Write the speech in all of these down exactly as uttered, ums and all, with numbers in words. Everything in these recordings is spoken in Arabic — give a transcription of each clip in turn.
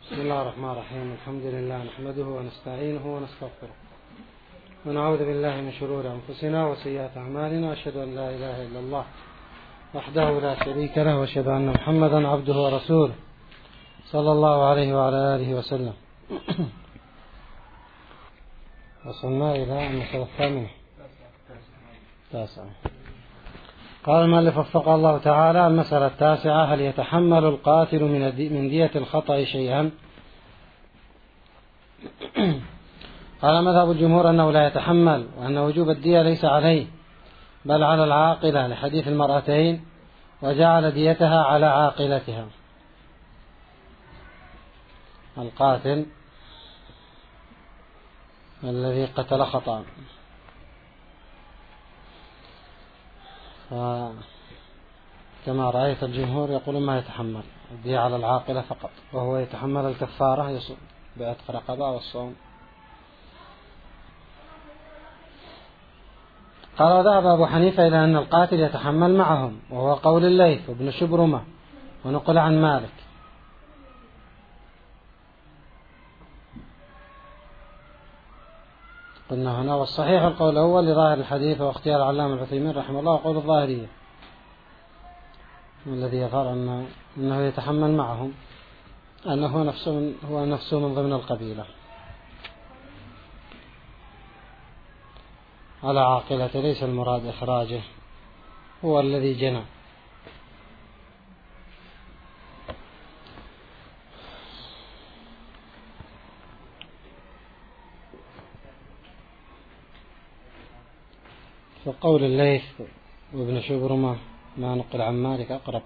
بسم الله الرحمن الرحيم. الحمد لله نحمده ونستعينه ونستغفره ونعوذ بالله من شرور أنفسنا وسيئات أعمالنا، أشهد أن لا إله إلا الله وحده لا شريك له، وأشهد أن محمدا عبده ورسوله صلى الله عليه وعلى آله وسلم. وصلنا إلى المسألة الثامنة تاسعة. قال المؤلف وفقه الله تعالى: المسألة التاسعة: هل يتحمل القاتل من دية الخطأ شيئا؟ قال مذهب الجمهور أنه لا يتحمل، وأن وجوب الدية ليس عليه بل على العاقلة، لحديث المرأتين: وجعل ديتها على عاقلتها. القاتل الذي قتل خطأ، كما رأيت الجمهور يقول ما يتحمل الدية على العاقلة فقط، وهو يتحمل الكفارة يصوم بعتق رقبة والصوم. قال: وذهب أبو حنيفة إلى أن القاتل يتحمل معهم، وهو قول الليث وابن شبرمة، ونقل عن مالك. قلنا هنا والصحيح القول الأول لظاهر الحديث، واختيار العلامة العثيمين رحمه الله قول الظاهرية، الذي يظهر أنه, أنه يتحمل معهم، أنه نفسه من هو نفسه من ضمن القبيلة على عاقلة، ليس المراد إخراجه، هو الذي جنى. فقول الليث وابن شبرمة ما نقل عن مالك أقرب.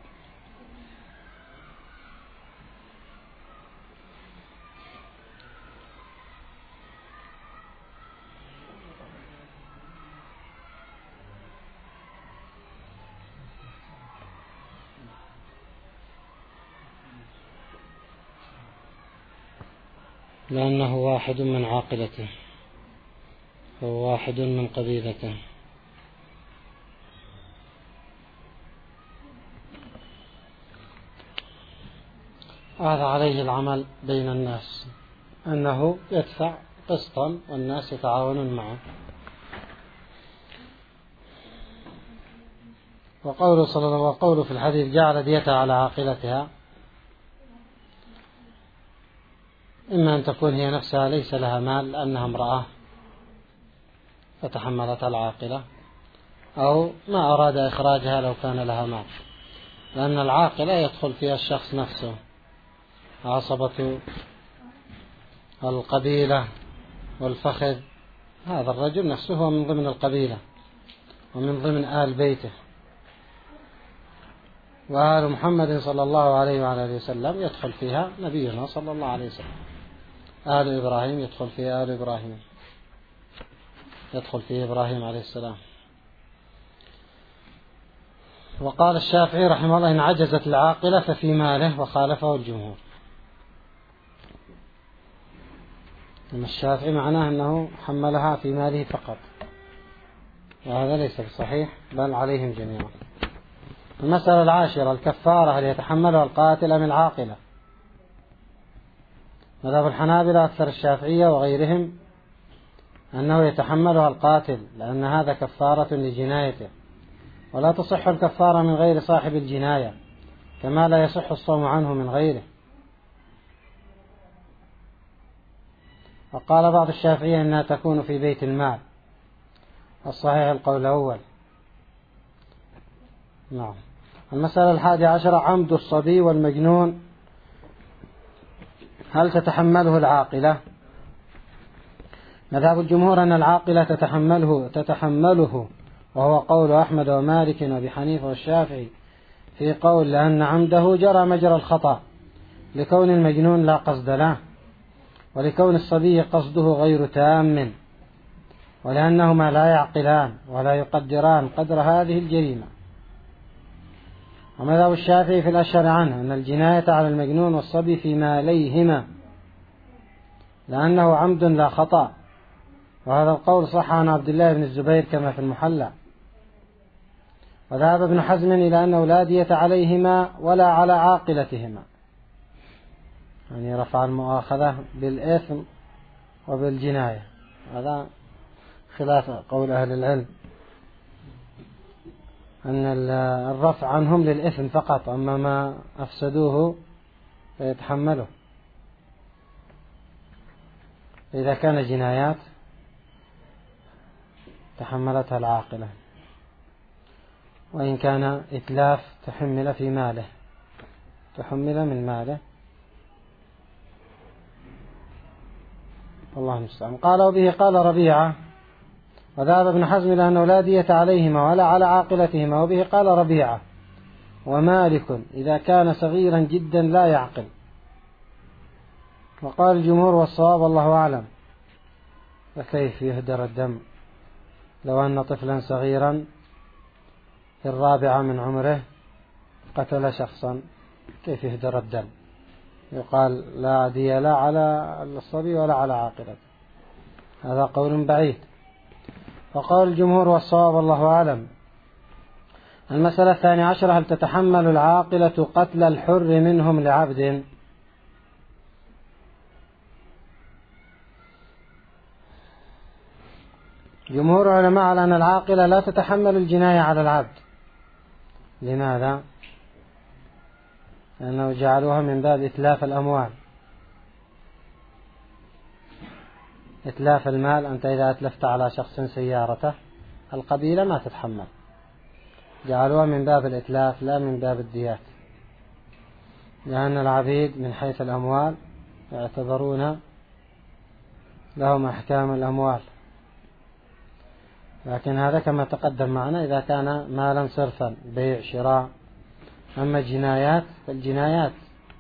لأنه واحد من عاقلته، هو واحد من قبيلته. هذا عليه العمل بين الناس، أنه يدفع قسطا والناس يتعاونون معه. وقوله صلى الله عليه وسلم في الحديث: جعل ديتها على عاقلتها، إما أن تكون هي نفسها ليس لها مال لأنها امرأة فتحملت العاقلة، أو ما أراد إخراجها لو كان لها مال، لأن العاقلة يدخل فيها الشخص نفسه، عصبة القبيلة والفخذ. هذا الرجل نفسه هو من ضمن القبيلة ومن ضمن آل بيته، وآل محمد صلى الله عليه وعلى وسلم يدخل فيها نبينا صلى الله عليه وسلم. آل إبراهيم يدخل فيها آل إبراهيم، يدخل فيه إبراهيم عليه السلام. وقال الشافعي رحمه الله: إن عجزت العاقلة ففي ماله، وخالفه الجمهور. أما الشافعي معناه أنه حملها في ماله فقط، وهذا ليس بصحيح، بل عليهم جميعا. المسألة العاشرة: الكفارة هل يتحملها القاتل أم العاقلة؟ مذهب الحنابلة أكثر الشافعية وغيرهم أنه يتحملها القاتل، لأن هذا كفارة لجنايته، ولا تصح الكفارة من غير صاحب الجناية، كما لا يصح الصوم عنه من غيره. وقال بعض الشافعية أنها تكون في بيت المال، الصحيح القول الأول. نعم. المسألة الحادية عشرة: عمد الصبي والمجنون هل تتحمله العاقلة؟ مذهب الجمهور أن العاقلة تتحمله تتحمله وهو قول أحمد ومالك وأبي حنيفة والشافعي، في قول لأن عمده جرى مجرى الخطأ، لكون المجنون لا قصد له، ولكون الصبي قصده غير تام، ولأنهما لا يعقلان ولا يقدران قدر هذه الجريمة. ومذهب الشافعي في الأشهر عنه أن الجناية على المجنون والصبي في ماليهما، لأنه عمد لا خطأ، وهذا القول صح عن عبد الله بن الزبير كما في المحلى. وذهب ابن حزم إلى أنه لا دية عليهما ولا على عاقلتهما، يعني رفع المؤاخذة بالإثم وبالجناية، هذا خلاف قول أهل العلم أن الرفع عنهم للإثم فقط، أما ما أفسدوه فيتحمله. إذا كان جنايات تحملتها العاقلة، وإن كان إتلاف تحمل في ماله، تحمل من ماله. الله المستعان. قال وبه قال ربيعة وذهب ابن حزم إلى أنه لا دية عليهما ولا على عاقلتهما، وبه قال ربيعة ومالك إذا كان صغيرا جدا لا يعقل. وقال الجمهور والصواب الله أعلم. فكيف يهدر الدم لو أن طفلا صغيرا في الرابعة من عمره قتل شخصا، كيف يهدر الدم؟ يقال لا دية لا على الصبي ولا على عاقلته، هذا قول بعيد. وقال الجمهور والصواب الله أعلم. المسألة الثانية عشرة: هل تتحمل العاقلة قتل الحر منهم لعبد؟ جمهور علماء على أن العاقلة لا تتحمل الجناية على العبد. لماذا؟ لأنه جعلوها من باب إتلاف الأموال، إتلاف المال. أنت إذا أتلفت على شخص سيارته القبيلة ما تتحمل، جعلوها من باب الإتلاف لا من باب الديات، لأن العبيد من حيث الأموال يعتبرون لهم أحكام الأموال، لكن هذا كما تقدم معنا إذا كان مالا صرفا بيع شراء. أما الجنايات فالجنايات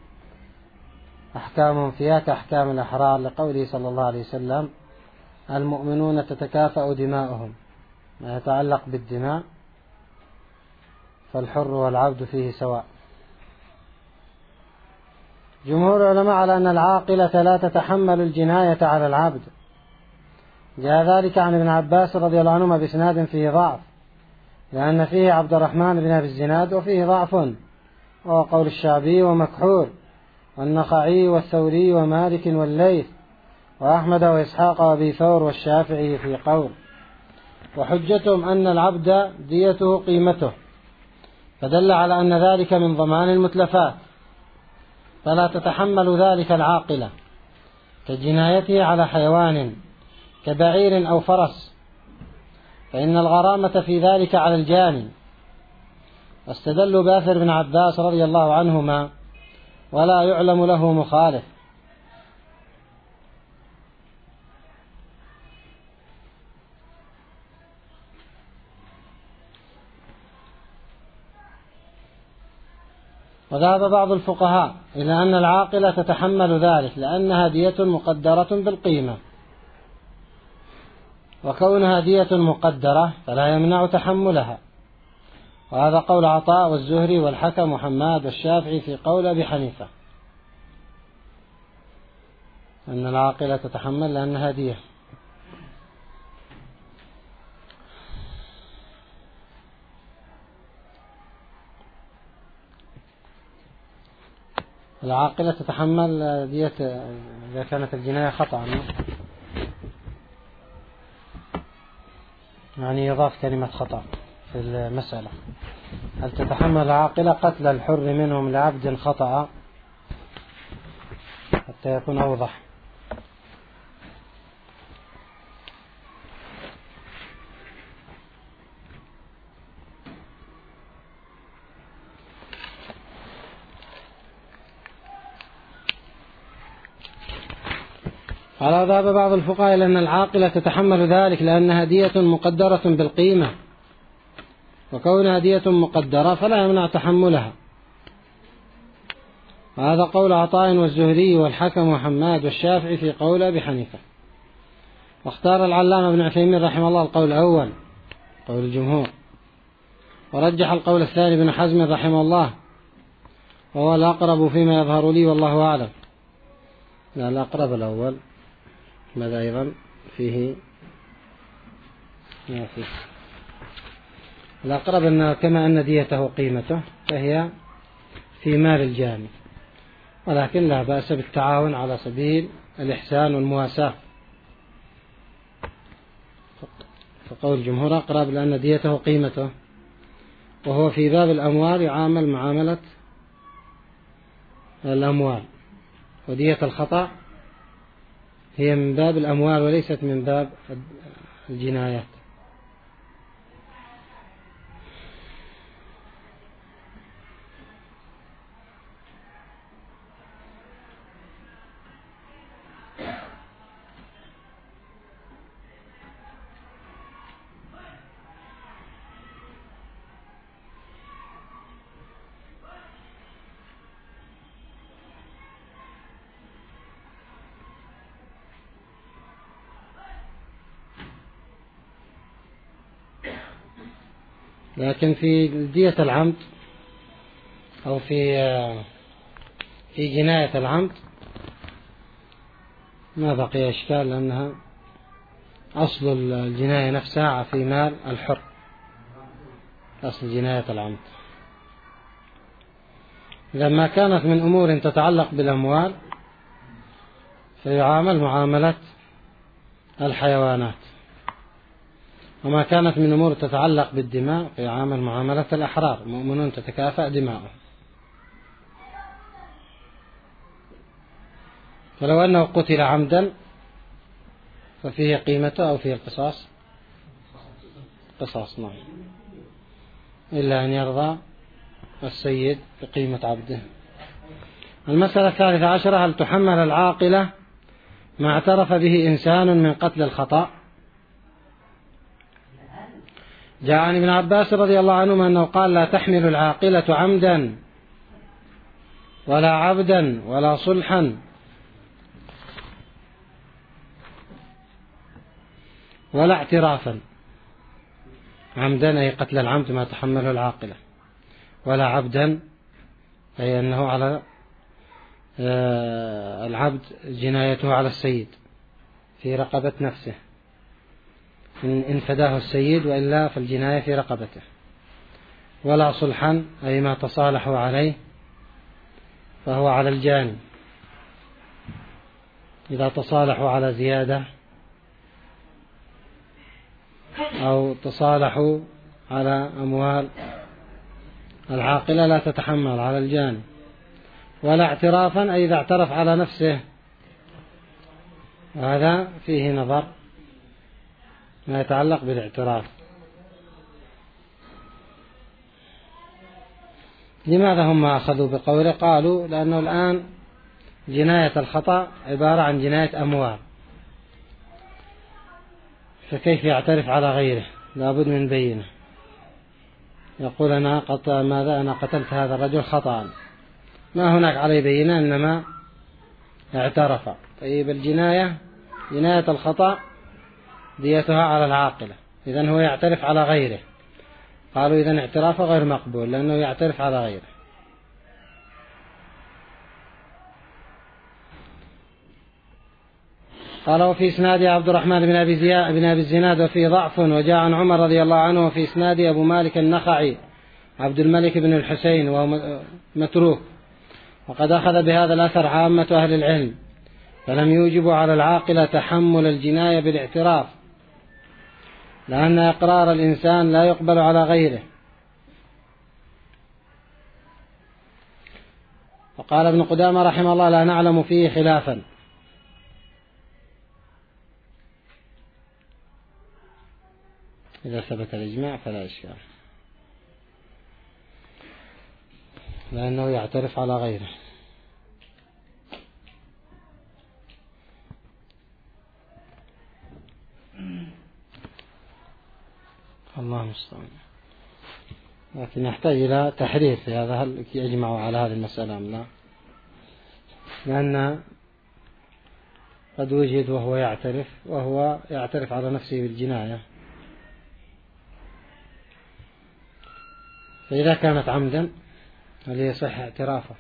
أحكام فيها كأحكام الأحرار، لقوله صلى الله عليه وسلم: المؤمنون تتكافأ دماؤهم. ما يتعلق بالدماء فالحر والعبد فيه سواء. جمهور العلماء على أن العاقلة لا تتحمل الجناية على العبد. جاء ذلك عن ابن عباس رضي الله عنهما بإسناد فيه ضعف، لأن فيه عبد الرحمن بن أبي الزناد وفيه ضعف، وهو قول الشعبي ومكحول والنخعي والثوري ومالك والليث وأحمد وإسحاق وأبي ثور والشافعي في قول. وحجتهم أن العبد ديته قيمته، فدل على أن ذلك من ضمان المتلفات، فلا تتحمل ذلك العاقلة كجنايته على حيوان كبعير أو فرس، فإن الغرامة في ذلك على الجاني. واستدلوا بأثر بن عباس رضي الله عنهما ولا يعلم له مخالف. وذهب بعض الفقهاء إلى أن العاقلة تتحمل ذلك لأنها دية مقدرة بالقيمة، وكونها دية مقدرة فلا يمنع تحملها. وهذا قول عطاء والزهري والحكم وحماد والشافعي في قول أبي حنيفة، أن العاقلة تتحمل لأنها دية. العاقلة تتحمل دية إذا كانت الجناية خطأ، يعني يضاف كلمة خطأ في المسألة. هل تتحمل العاقلة قتل الحر منهم لعبد خطأ، حتى يكون أوضح. على ذهب بعض الفقهاء إلى أن العاقلة تتحمل ذلك لأنها دية مقدرة بالقيمة، وكونها دية مقدرة فلا يمنع تحملها. وهذا قول عطاء والزهري والحكم وحماد والشافعي في قول أبي حنيفة. واختار العلامة ابن عثيمين رحمه الله القول الأول قول الجمهور، ورجح القول الثاني ابن حزم رحمه الله، وهو الأقرب فيما يظهر لي والله أعلم. لا الأقرب الأول، ماذا أيضا فيه ما فيه الأقرب أن كما أن ديته قيمته فهي في مال الجاني. ولكن لا بأس بالتعاون على سبيل الإحسان والمواساة. فقول الجمهور أقرب لأن ديته قيمته، وهو في باب الأموال يعامل معاملة الأموال، ودية الخطأ هي من باب الأموال وليست من باب الجنايات. لكن في دية العمد أو في في جناية العمد ما بقي إشكال، لأنها أصل الجناية نفسها في مال الحر، أصل جناية العمد. إذا ما كانت من أمور تتعلق بالأموال فيعامل معاملة الحيوانات، وما كانت من أمور تتعلق بالدماء فيعامل معاملة الأحرار، مؤمنون تتكافأ دماؤهم. فلو أنه قتل عمدا ففيه قيمته أو فيه القصاص، قصاص نعم، إلا أن يرضى السيد بقيمة عبده. المسألة الثالثة عشرة: هل تحمل العاقلة ما اعترف به إنسان من قتل الخطأ؟ جاء عن ابن عباس رضي الله عنهما أنه قال: لا تحمل العاقلة عمدا ولا عبدا ولا صلحا ولا اعترافا. عمدا أي قتل العمد ما تحمله العاقلة، ولا عبدا أي أنه على العبد جنايته على السيد في رقبة نفسه، إن فداه السيد، وإلا فالجناية في رقبته. ولا صلحا أي ما تصالحوا عليه فهو على الجاني، إذا تصالحوا على زيادة أو تصالحوا على أموال العاقلة لا تتحمل على الجاني. ولا اعترافا أي إذا اعترف على نفسه، وهذا فيه نظر ما يتعلق بالاعتراف. لماذا هم أخذوا بقوله؟ قالوا لأنه الآن جناية الخطأ عبارة عن جناية أموال، فكيف يعترف على غيره؟ لابد من بينة، يقول أنا قط... ماذا أنا قتلت هذا الرجل خطأ، ما هناك عليه بينة، إنما اعترف. طيب الجناية جناية الخطأ ديتها على العاقلة، إذن هو يعترف على غيره. قالوا إذن اعترافه غير مقبول لأنه يعترف على غيره. قال: وفي إسناد عبد الرحمن بن أبي زياد بن أبي الزناد وفيه ضعف. وجاء عن عمر رضي الله عنه وفي إسناد أبو مالك النخعي عبد الملك بن الحسين وهو متروك، وقد أخذ بهذا الأثر عامة أهل العلم، فلم يوجب على العاقلة تحمل الجناية بالاعتراف، لأن إقرار الإنسان لا يقبل على غيره. وقال ابن قدامة رحمه الله: لا نعلم فيه خلافا. إذا ثبت الإجماع فلا إشكال، لأنه يعترف على غيره. الله المستعان. لكن يحتاج إلى تحرير في هذا، هل يجمعوا على هذه المسألة أم لا؟ لأن قد وجد وهو يعترف وهو يعترف على نفسه بالجناية، فإذا كانت عمدا هل يصح اعترافه؟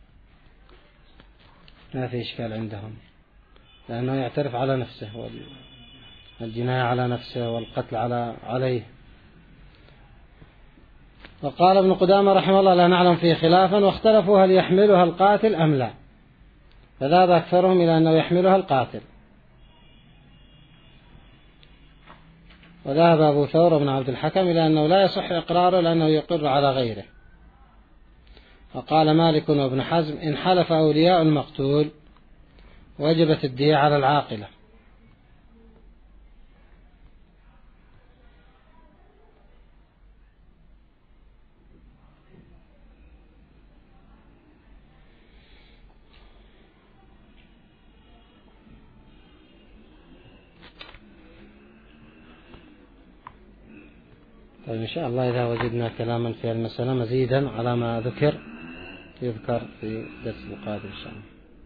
ما في إشكال عندهم، لأنه يعترف على نفسه، والجناية على نفسه والقتل على عليه. وقال ابن قدامة رحمه الله: لا نعلم فيه خلافا، واختلفوا هل يحملها القاتل أم لا. فذهب أكثرهم إلى أنه يحملها القاتل. وذهب أبو ثور بن عبد الحكم إلى أنه لا يصح إقراره لأنه يقر على غيره. وقال مالك وابن حزم إن حلف أولياء المقتول وجبت الدية على العاقلة. طيب إن شاء الله إذا وجدنا كلاما في المسألة مزيدا على ما ذكر يذكر في الدرس القادم إن شاء الله.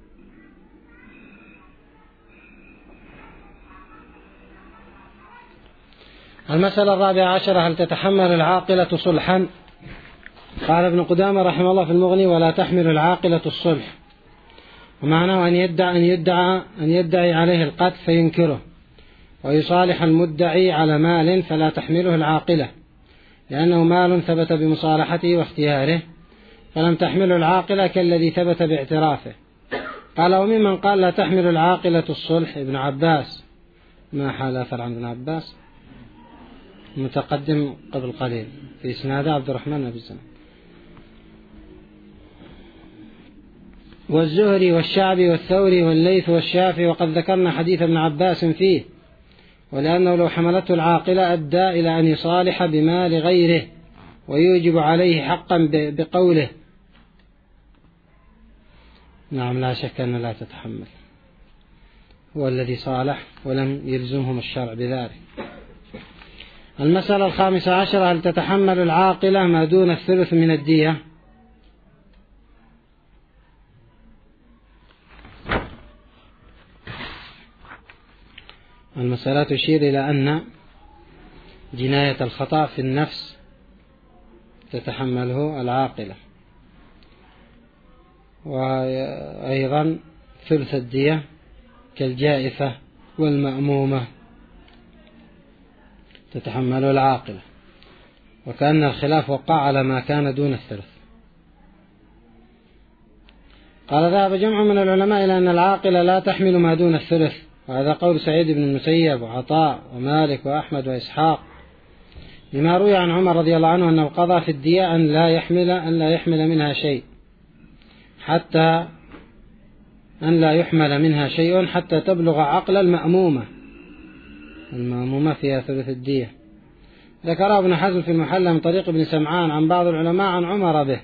المسألة الرابعة عشرة هل تتحمل العاقلة صلحا؟ قال ابن قدامة رحمه الله في المغني ولا تحمل العاقلة الصلح، ومعناه أن يدعى أن يدعى أن يدعي عليه القتل فينكره ويصالح المدعي على مال فلا تحمله العاقلة لأنه مال ثبت بمصالحته واختياره، فلم تحمل العاقلة كالذي ثبت باعترافه. قال وممن قال لا تحمل العاقلة الصلح ابن عباس، ما حال أثر عن ابن عباس متقدم قبل قليل في إسناد عبد الرحمن بن زناد، والزهري والشعبي والثوري والليث والشافعي، وقد ذكرنا حديث ابن عباس فيه، ولأنه لو حملته العاقلة أدى إلى أن يصالح بمال غيره ويوجب عليه حقا بقوله. نعم لا شك أن لا تتحمل، هو الذي صالح ولم يلزمهم الشرع بذلك. المسألة الخامسة عشرة هل تتحمل العاقلة ما دون الثلث من الدية؟ المسألة تشير إلى أن جناية الخطأ في النفس تتحمله العاقلة، وأيضا ثلث الدية كالجائفة والمأمومة تتحمله العاقلة، وكأن الخلاف وقع على ما كان دون الثلث. قال ذهب جمع من العلماء إلى أن العاقلة لا تحمل ما دون الثلث، وهذا قول سعيد بن المسيب وعطاء ومالك وأحمد وإسحاق، لما روي عن عمر رضي الله عنه أنه قضى في الدية أن لا يحمل أن لا يحمل منها شيء حتى أن لا يحمل منها شيء حتى تبلغ عقل المأمومة، المأمومة فيها ثلث الدية. ذكر ابن حزم في المحلى من طريق ابن سمعان عن بعض العلماء عن عمر به.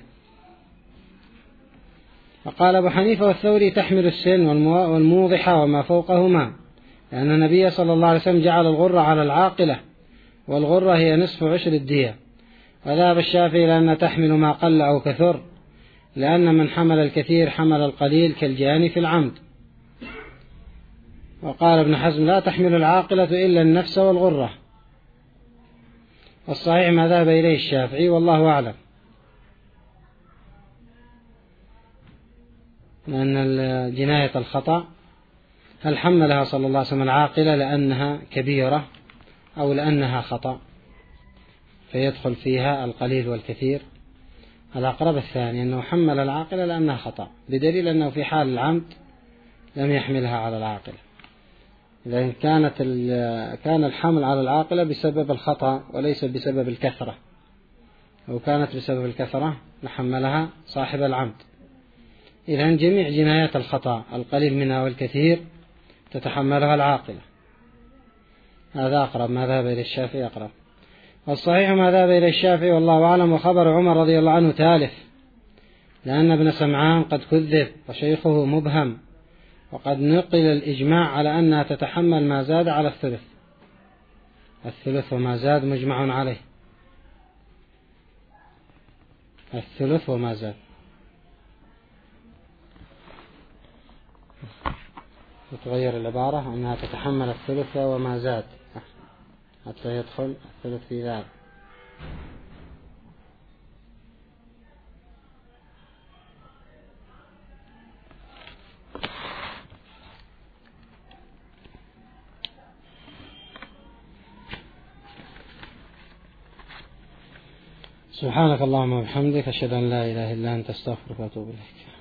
وقال أبو حنيفة والثوري تحمل السن والموضحة وما فوقهما، لأن النبي صلى الله عليه وسلم جعل الغرة على العاقلة، والغرة هي نصف عشر الدية. وذهب الشافعي لأن تحمل ما قل أو كثر، لأن من حمل الكثير حمل القليل كالجاني في العمد. وقال ابن حزم لا تحمل العاقلة إلا النفس والغرة، والصحيح ما ذهب إليه الشافعي والله أعلم، لأن جناية الخطأ هل حملها صلى الله عليه وسلم العاقلة لأنها كبيرة أو لأنها خطأ فيدخل فيها القليل والكثير؟ الأقرب الثاني أنه حمل العاقلة لأنها خطأ، بدليل أنه في حال العمد لم يحملها على العاقلة. إذا كانت كان الحمل على العاقلة بسبب الخطأ وليس بسبب الكثرة، لو كانت بسبب الكثرة لحملها صاحب العمد. إذن جميع جنايات الخطأ القليل منها والكثير تتحملها العاقلة. هذا أقرب ما ذهب إلى الشافعي أقرب، والصحيح ما ذهب إلى الشافعي والله أعلم. وخبر عمر رضي الله عنه تالف، لأن ابن سمعان قد كذب وشيخه مبهم، وقد نقل الإجماع على أنها تتحمل ما زاد على الثلث، الثلث وما زاد مجمع عليه، الثلث وما زاد. وتغير العبارة أنها تتحمل الثلث وما زاد حتى يدخل الثلث في ذلك. سبحانك اللهم وبحمدك أشهد أن لا إله إلا أنت أستغفرك وأتوب إليك.